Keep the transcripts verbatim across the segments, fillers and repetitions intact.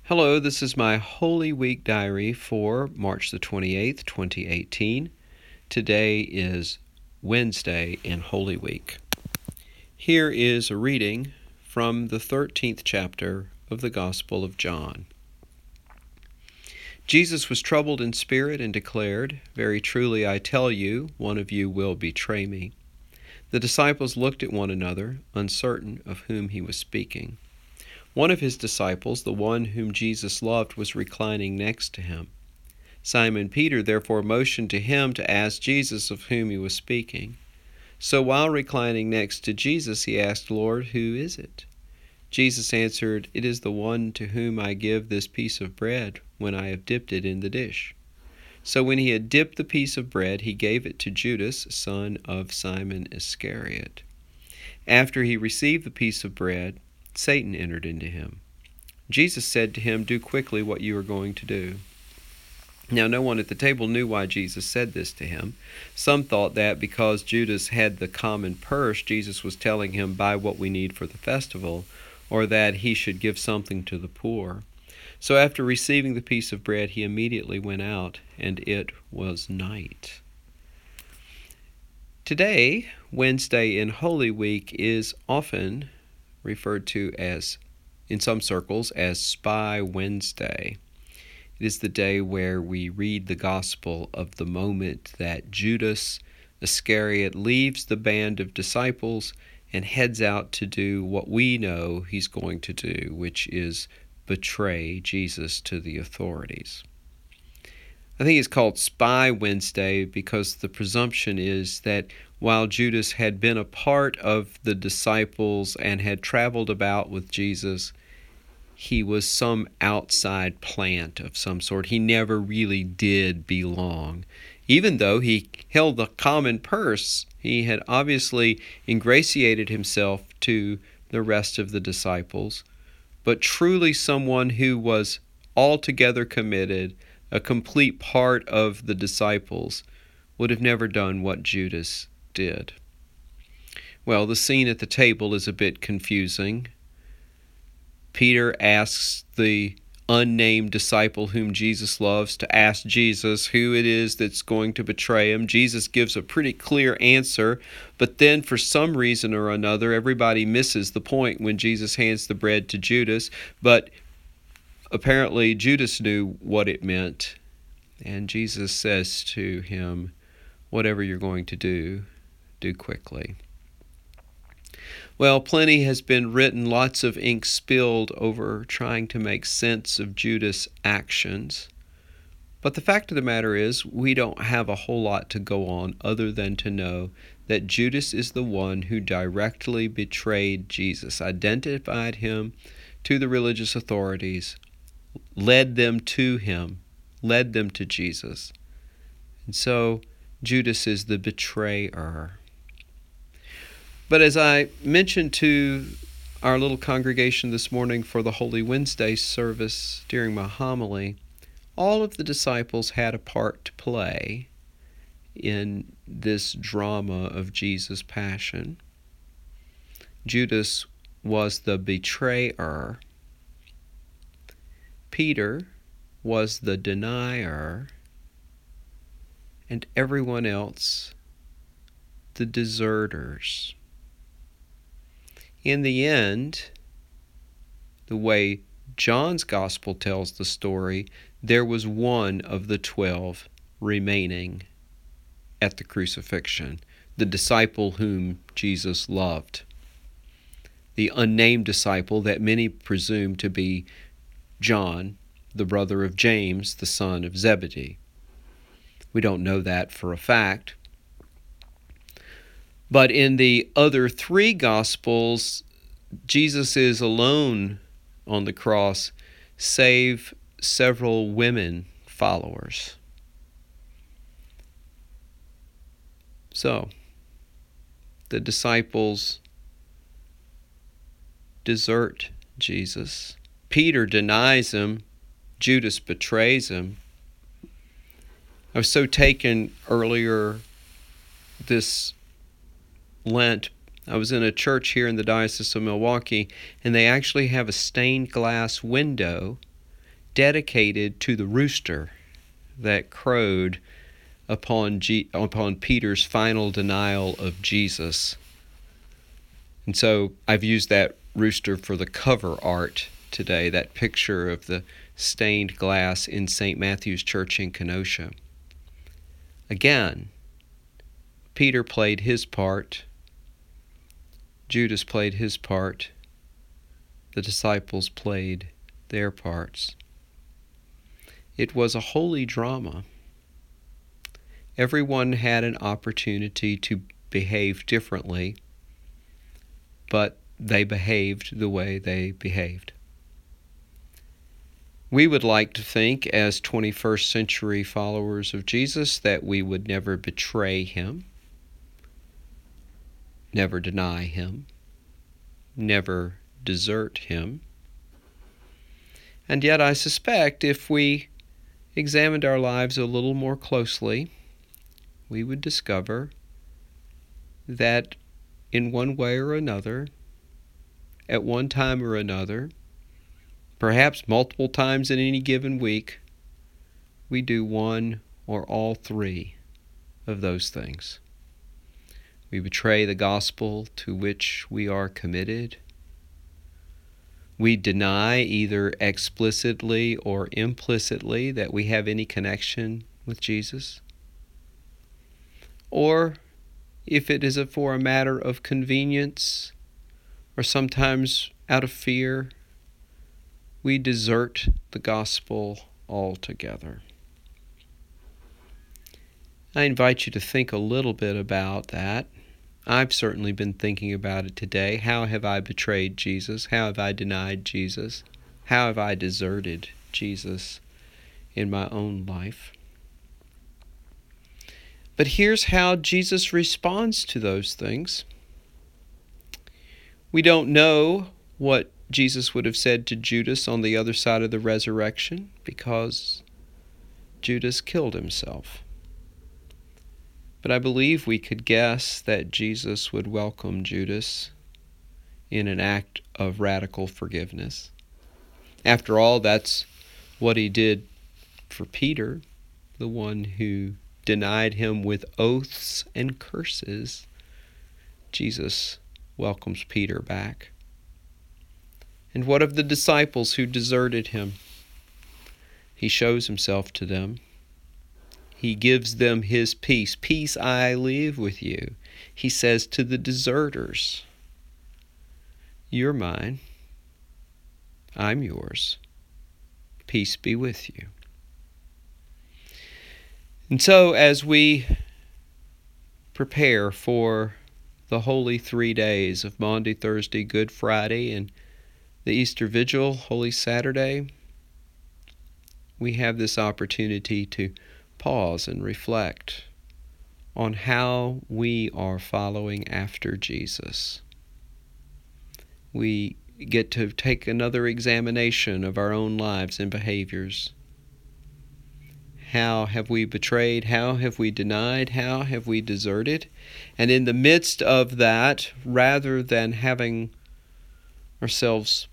Hello, this is my Holy Week diary for March the twenty-eighth, twenty eighteen. Today is Wednesday in Holy Week. Here is a reading from the thirteenth chapter of the Gospel of John. Jesus was troubled in spirit and declared, "Very truly I tell you, one of you will betray me." The disciples looked at one another, uncertain of whom he was speaking. One of his disciples, the one whom Jesus loved, was reclining next to him. Simon Peter therefore motioned to him to ask Jesus of whom he was speaking. So while reclining next to Jesus, he asked, "Lord, who is it?" Jesus answered, "It is the one to whom I give this piece of bread when I have dipped it in the dish." So when he had dipped the piece of bread, he gave it to Judas, son of Simon Iscariot. After he received the piece of bread, Satan entered into him. Jesus said to him, "Do quickly what you are going to do." Now no one at the table knew why Jesus said this to him. Some thought that because Judas had the common purse, Jesus was telling him, "Buy what we need for the festival," or that he should give something to the poor. So after receiving the piece of bread, he immediately went out, and it was night. Today, Wednesday in Holy Week, is often referred to as, in some circles, as Spy Wednesday. It is the day where we read the gospel of the moment that Judas Iscariot leaves the band of disciples and heads out to do what we know he's going to do, which is betray Jesus to the authorities. I think it's called Spy Wednesday because the presumption is that while Judas had been a part of the disciples and had traveled about with Jesus, he was some outside plant of some sort. He never really did belong. Even though he held the common purse, he had obviously ingratiated himself to the rest of the disciples, but truly someone who was altogether committed, a complete part of the disciples, would have never done what Judas did. Well, the scene at the table is a bit confusing. Peter asks the unnamed disciple whom Jesus loves to ask Jesus who it is that's going to betray him. Jesus gives a pretty clear answer, but then for some reason or another, everybody misses the point when Jesus hands the bread to Judas, but apparently Judas knew what it meant, and Jesus says to him, "Whatever you're going to do, do quickly." Well, plenty has been written, lots of ink spilled over trying to make sense of Judas' actions. But the fact of the matter is, we don't have a whole lot to go on other than to know that Judas is the one who directly betrayed Jesus, identified him to the religious authorities, led them to him, led them to Jesus. And so Judas is the betrayer. But as I mentioned to our little congregation this morning for the Holy Wednesday service during my homily, all of the disciples had a part to play in this drama of Jesus' passion. Judas was the betrayer. Peter was the denier. And everyone else, the deserters. In the end, the way John's gospel tells the story, there was one of the twelve remaining at the crucifixion, the disciple whom Jesus loved, the unnamed disciple that many presume to be John, the brother of James, the son of Zebedee. We don't know that for a fact. But in the other three Gospels, Jesus is alone on the cross, save several women followers. So, the disciples desert Jesus. Peter denies him. Judas betrays him. I was so taken earlier this Lent. I was in a church here in the Diocese of Milwaukee, and they actually have a stained glass window dedicated to the rooster that crowed upon G- upon Peter's final denial of Jesus. And so I've used that rooster for the cover art today, that picture of the stained glass in Saint Matthew's Church in Kenosha. Again, Peter played his part. Judas played his part. The disciples played their parts. It was a holy drama. Everyone had an opportunity to behave differently, but they behaved the way they behaved. We would like to think, as twenty-first century followers of Jesus, that we would never betray him, never deny him, never desert him. And yet I suspect if we examined our lives a little more closely, we would discover that in one way or another, at one time or another, perhaps multiple times in any given week, we do one or all three of those things. We betray the gospel to which we are committed. We deny either explicitly or implicitly that we have any connection with Jesus. Or if it is for a matter of convenience, or sometimes out of fear, we desert the gospel altogether. I invite you to think a little bit about that. I've certainly been thinking about it today. How have I betrayed Jesus? How have I denied Jesus? How have I deserted Jesus in my own life? But here's how Jesus responds to those things. We don't know what Jesus would have said to Judas on the other side of the resurrection because Judas killed himself. But I believe we could guess that Jesus would welcome Judas in an act of radical forgiveness. After all, that's what he did for Peter, the one who denied him with oaths and curses. Jesus welcomes Peter back. And what of the disciples who deserted him? He shows himself to them. He gives them his peace. Peace I leave with you. He says to the deserters, you're mine. I'm yours. Peace be with you. And so as we prepare for the holy three days of Maundy, Thursday, Good Friday, and the Easter Vigil, Holy Saturday, we have this opportunity to pause and reflect on how we are following after Jesus. We get to take another examination of our own lives and behaviors. How have we betrayed? How have we denied? How have we deserted? And in the midst of that, rather than having ourselves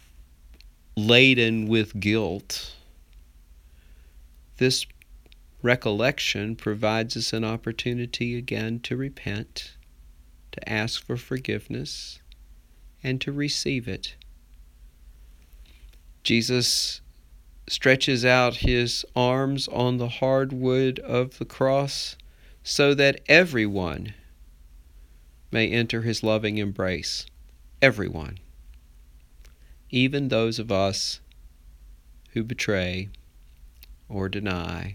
laden with guilt, this recollection provides us an opportunity again to repent, to ask for forgiveness, and to receive it. Jesus stretches out his arms on the hard wood of the cross so that everyone may enter his loving embrace. Everyone. Even those of us who betray or deny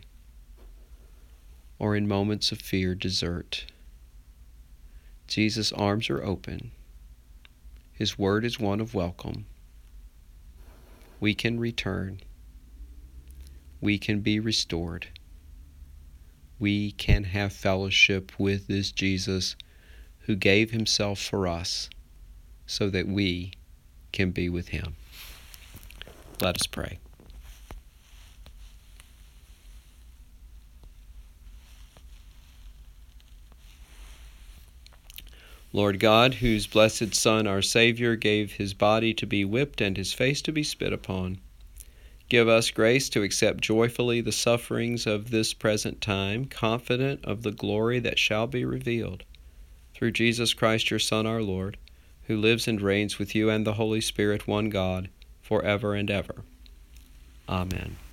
or in moments of fear desert. Jesus' arms are open. His word is one of welcome. We can return. We can be restored. We can have fellowship with this Jesus who gave himself for us so that we can be with him. Let us pray. Lord God, whose blessed Son, our Savior, gave his body to be whipped and his face to be spit upon, Give us grace to accept joyfully the sufferings of this present time, confident of the glory that shall be revealed. Through Jesus Christ, your Son, our Lord, who lives and reigns with you and the Holy Spirit, one God, forever and ever. Amen.